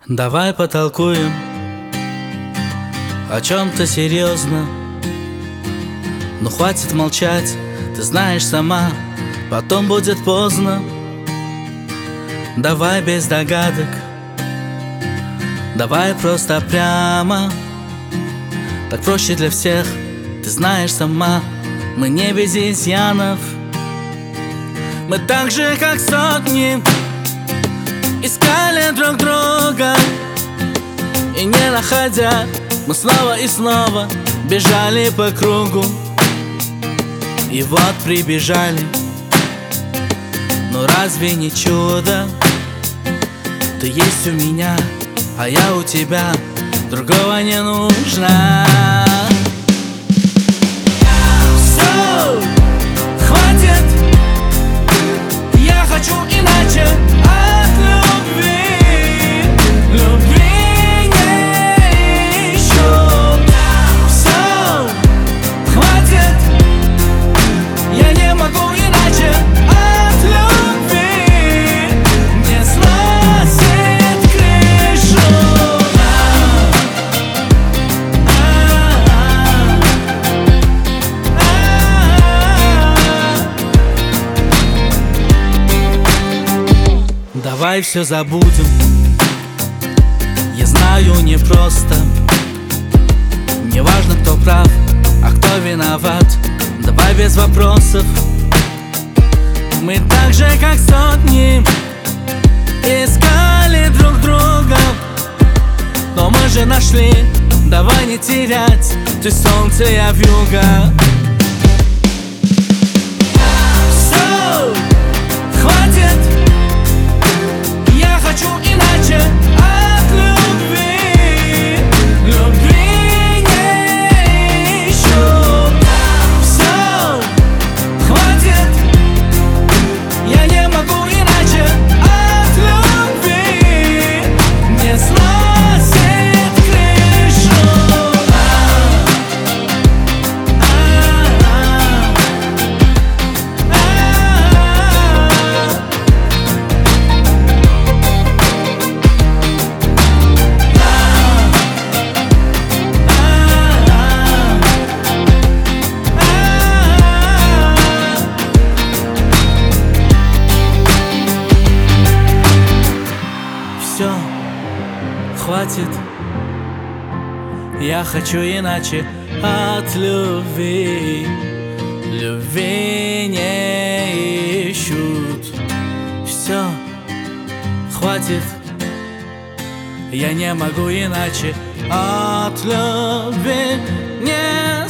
Давай потолкуем о чем-то серьезно. Ну хватит молчать, ты знаешь сама, потом будет поздно. Давай без догадок, давай просто прямо. Так проще для всех, ты знаешь сама, мы не без изъянов. Мы так же, как сотни, искали друг друга, и не находя, мы снова и снова бежали по кругу. И вот прибежали, но разве не чудо? Ты есть у меня, а я у тебя, другого не нужно. Все, хватит, я хочу иначе от любви. Любви не ищу. Все, хватит, я не могу иначе от любви. Не сносит крышу. Давай все забудем. Я знаю, непросто. Не важно, кто прав, а кто виноват. Давай без вопросов. Мы так же, как сотни, искали друг друга, но мы же нашли. Давай не терять, ты солнце, я вьюга. Все, хватит, я хочу иначе от любви. Любви не ищу. Все, хватит, я не могу иначе от любви. Не сносит крышу. Все, хватит, я хочу иначе от любви. Любви не ищут. Все, хватит, я не могу иначе от любви. Не